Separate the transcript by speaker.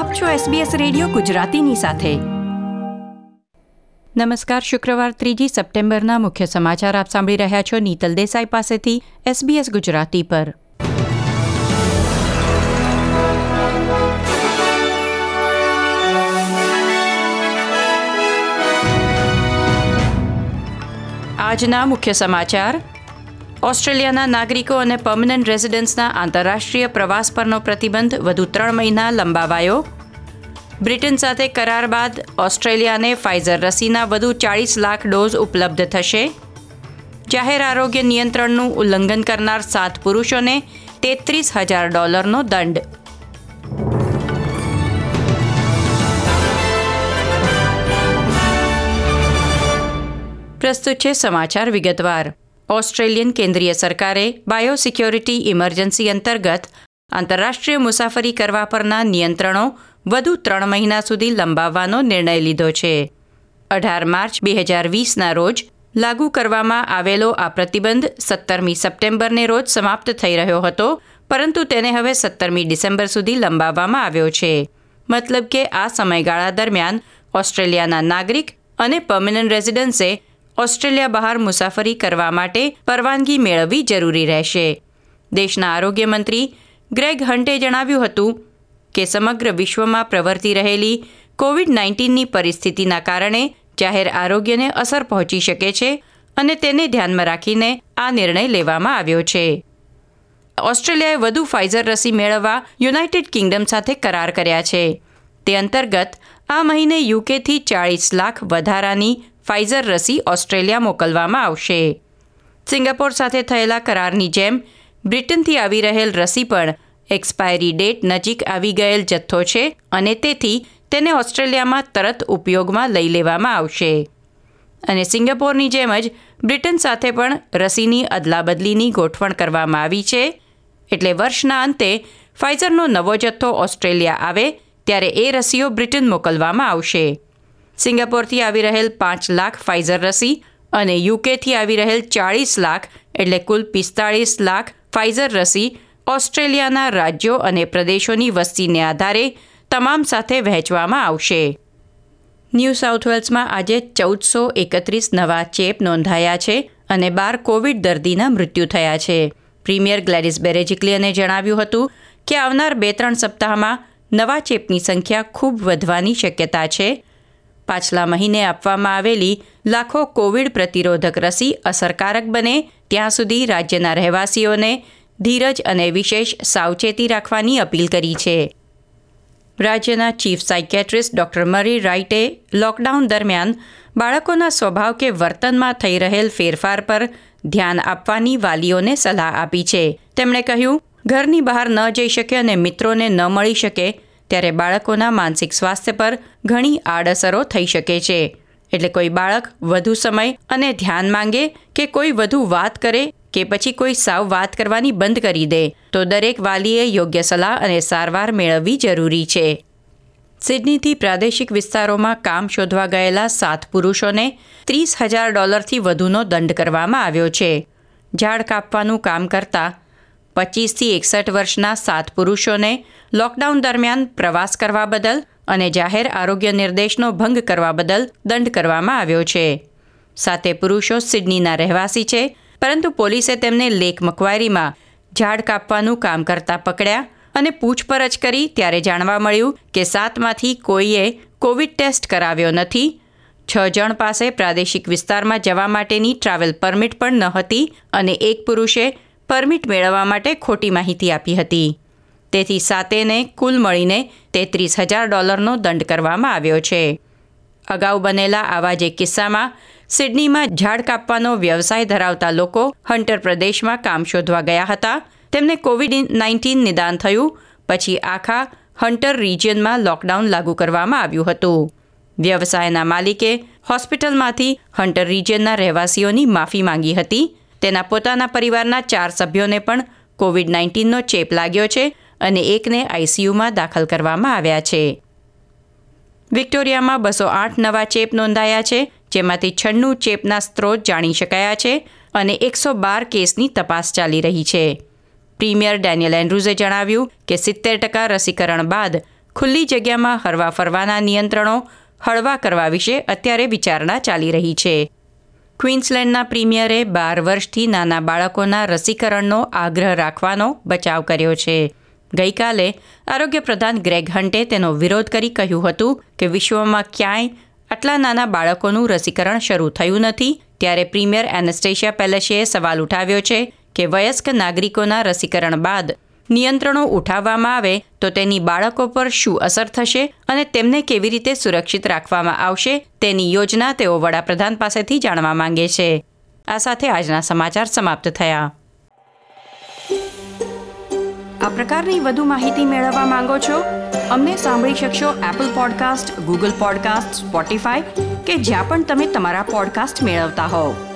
Speaker 1: આપ છો SBS radio ગુજરાતીની સાથે. નમસ્કાર. શુક્રવાર 3 સપ્ટેમ્બરના મુખ્ય સમાચાર આપ સાંભળી રહ્યા છો નીતલ દેસાઈ પાસેથી SBS ગુજરાતી પર. આજના મુખ્ય સમાચાર: ઓસ્ટ્રેલિયાના નાગરિકો અને પર્મનન્ટ રેઝિડન્ટ્સના આંતરરાષ્ટ્રીય પ્રવાસ પરનો પ્રતિબંધ વધુ 3 મહિના લંબાવાયો. બ્રિટન સાથે કરાર બાદ ઓસ્ટ્રેલિયાને ફાઇઝર રસીના વધુ 40 લાખ ડોઝ ઉપલબ્ધ થશે. જાહેર આરોગ્ય નિયંત્રણનું ઉલ્લંઘન કરનાર 7 પુરુષોને $33,000નો દંડ. પ્રસ્તુત છે સમાચાર વિગતવાર. ઓસ્ટ્રેલિયન કેન્દ્રીય સરકારે બાયોસિક્યોરિટી ઇમરજન્સી અંતર્ગત આંતરરાષ્ટ્રીય મુસાફરી કરવા પરના નિયંત્રણો વધુ 3 મહિના સુધી લંબાવવાનો નિર્ણય લીધો છે. 18 માર્ચ 2020ના રોજ લાગુ કરવામાં આવેલો આ પ્રતિબંધ 17મી સપ્ટેમ્બરને રોજ સમાપ્ત થઈ રહ્યો હતો, પરંતુ તેને હવે 17મી ડિસેમ્બર સુધી લંબાવવામાં આવ્યો છે. મતલબ કે આ સમયગાળા દરમિયાન ઓસ્ટ્રેલિયાના નાગરિક અને પર્મનન્ટ રેઝિડન્ટ્સે ઓસ્ટ્રેલિયા બહાર મુસાફરી કરવા માટે પરવાનગી મેળવવી જરૂરી રહેશે. દેશના આરોગ્ય મંત્રી ગ્રેગ હન્ટે જણાવ્યું હતું કે સમગ્ર વિશ્વમાં પ્રવર્તી રહેલી COVID-19ની પરિસ્થિતિના કારણે જાહેર આરોગ્યને અસર પહોંચી શકે છે અને તેને ધ્યાનમાં રાખીને આ નિર્ણય લેવામાં આવ્યો છે. ઓસ્ટ્રેલિયાએ વધુ ફાઇઝર રસી મેળવવા યુનાઇટેડ કિંગડમ સાથે કરાર કર્યા છે. તે અંતર્ગત આ મહિને યુકેથી 40 લાખ વધારાની ફાઇઝર રસી ઓસ્ટ્રેલિયા મોકલવામાં આવશે. સિંગાપોર સાથે થયેલા કરારની જેમ બ્રિટનથી આવી રહેલ રસી પણ એક્સપાયરી ડેટ નજીક આવી ગયેલ જથ્થો છે અને તેથી તેને ઓસ્ટ્રેલિયામાં તરત ઉપયોગમાં લઈ લેવામાં આવશે. અને સિંગાપોરની જેમ જ બ્રિટન સાથે પણ રસીની અદલાબદલીની ગોઠવણ કરવામાં આવી છે. એટલે વર્ષના અંતે ફાઇઝરનો નવો જથ્થો ઓસ્ટ્રેલિયા આવે ત્યારે એ રસીઓ બ્રિટન મોકલવામાં આવશે. સિંગાપોરથી આવી રહેલ 5 લાખ ફાઇઝર રસી અને યુકેથી આવી રહેલ 40 લાખ એટલે કુલ 45 લાખ ફાઇઝર રસી ઓસ્ટ્રેલિયાના રાજ્યો અને પ્રદેશોની વસ્તીને આધારે તમામ સાથે વહેંચવામાં આવશે. ન્યૂ સાઉથ વેલ્સમાં આજે 1431 નવા ચેપ નોંધાયા છે અને 12 કોવિડ દર્દીના મૃત્યુ થયા છે. પ્રીમિયર ગ્લેડિસ બેરેજિક્લિયને જણાવ્યું હતું કે આવનાર 2-3 સપ્તાહમાં નવા ચેપની સંખ્યા ખૂબ વધવાની શક્યતા છે. પાછલા મહિને આપવામાં આવેલી લાખો કોવિડ પ્રતિરોધક રસી અસરકારક બને ત્યાં સુધી રાજ્યના રહેવાસીઓને ધીરજ અને વિશેષ સાવચેતી રાખવાની અપીલ કરી છે. રાજ્યના ચીફ સાયકેટ્રિસ્ટ ડોક્ટર મરી રાઇટે લોકડાઉન દરમિયાન બાળકોના સ્વભાવ કે વર્તનમાં થઈ રહેલ ફેરફાર પર ધ્યાન આપવાની વાલીઓને સલાહ આપી છે. તેમણે કહ્યું, ઘરની બહાર ન જઈ શકે અને મિત્રોને ન મળી શકે ત્યારે બાળકોના માનસિક સ્વાસ્થ્ય પર ઘણી આડઅસરો થઈ શકે છે. એટલે કોઈ બાળક વધુ સમય અને ધ્યાન માંગે કે કોઈ વધુ વાત કરે કે પછી કોઈ સાવ વાત કરવાની બંધ કરી દે તો દરેક વાલીએ યોગ્ય સલાહ અને સારવાર મેળવવી જરૂરી છે. સિડનીથી પ્રાદેશિક વિસ્તારોમાં કામ શોધવા ગયેલા 7 પુરુષોને $30,000થી વધુનો દંડ કરવામાં આવ્યો છે. ઝાડ કાપવાનું કામ કરતા 25 થી 61 વર્ષના 7 પુરુષોને લોકડાઉન દરમિયાન પ્રવાસ કરવા બદલ અને જાહેર આરોગ્ય નિર્દેશનો ભંગ કરવા બદલ દંડ કરવામાં આવ્યો છે. 7 પુરુષો સિડનીના રહેવાસી છે, પરંતુ પોલીસે તેમને લેક મક્વારીમાં ઝાડ કાપવાનું કામ કરતા પકડ્યા અને પૂછપરછ કરી ત્યારે જાણવા મળ્યું કે 7માંથી કોઈએ કોવિડ ટેસ્ટ કરાવ્યો નથી. 6 જણ પાસે પ્રાદેશિક વિસ્તારમાં જવા માટેની ટ્રાવેલ પરમિટ પણ ન હતી અને 1 પુરુષે પરમિટ મેળવવા માટે ખોટી માહિતી આપી હતી. તેથી 7ને કુલ મળીને $33,000નો દંડ કરવામાં આવ્યો છે. અગાઉ બનેલા આવા જ એક કિસ્સામાં સિડનીમાં ઝાડ કાપવાનો વ્યવસાય ધરાવતા લોકો હન્ટર પ્રદેશમાં કામ શોધવા ગયા હતા. તેમને COVID-19 નિદાન થયું પછી આખા હન્ટર રિજિયનમાં લોકડાઉન લાગુ કરવામાં આવ્યું હતું. વ્યવસાયના માલિકે હોસ્પિટલમાંથી હન્ટર રિજિયનના રહેવાસીઓની માફી માંગી હતી. તેના પોતાના પરિવારના 4 સભ્યોને પણ COVID-19નો ચેપ લાગ્યો છે અને એકને ICUમાં દાખલ કરવામાં આવ્યા છે. વિક્ટોરિયામાં 208 નવા ચેપ નોંધાયા છે, જેમાંથી 96 ચેપના સ્ત્રોત જાણી શકાયા છે અને 112 કેસની તપાસ ચાલી રહી છે. પ્રીમિયર ડેનિયલ એન્ડ્રુઝે જણાવ્યું કે 70% રસીકરણ બાદ ખુલ્લી જગ્યામાં હરવા ફરવાના નિયંત્રણો હળવા કરવા વિશે અત્યારે વિચારણા ચાલી રહી છે. ક્વીન્સલેન્ડના પ્રીમિયરે 12 વર્ષથી નાના બાળકોના રસીકરણનો આગ્રહ રાખવાનો બચાવ કર્યો છે. ગઈકાલે આરોગ્ય પ્રધાન ગ્રેગ હન્ટે તેનો વિરોધ કરી કહ્યું હતું કે વિશ્વમાં ક્યાંય આટલા નાના બાળકોનું રસીકરણ શરૂ થયું નથી. ત્યારે પ્રીમિયર એનેસ્ટેશિયા પેલેસીએ સવાલ ઉઠાવ્યો છે કે વયસ્ક નાગરિકોના રસીકરણ બાદ નિયંત્રણો ઉઠાવવામાં આવે તો તેની બાળકો પર શું અસર થશે અને તેમને કેવી રીતે સુરક્ષિત રાખવામાં આવશે તેની યોજના તેઓ વડાપ્રધાન પાસેથી જાણવા માંગે છે. આ સાથે આજના સમાચાર સમાપ્ત થયા. આ પ્રકારની વધુ માહિતી મેળવવા માંગો છો? અમને સાંભળી શકશો Apple podcast, Google podcast, Spotify કે જ્યાં પણ તમે તમારા પોડકાસ્ટ મેળવતા હોવ.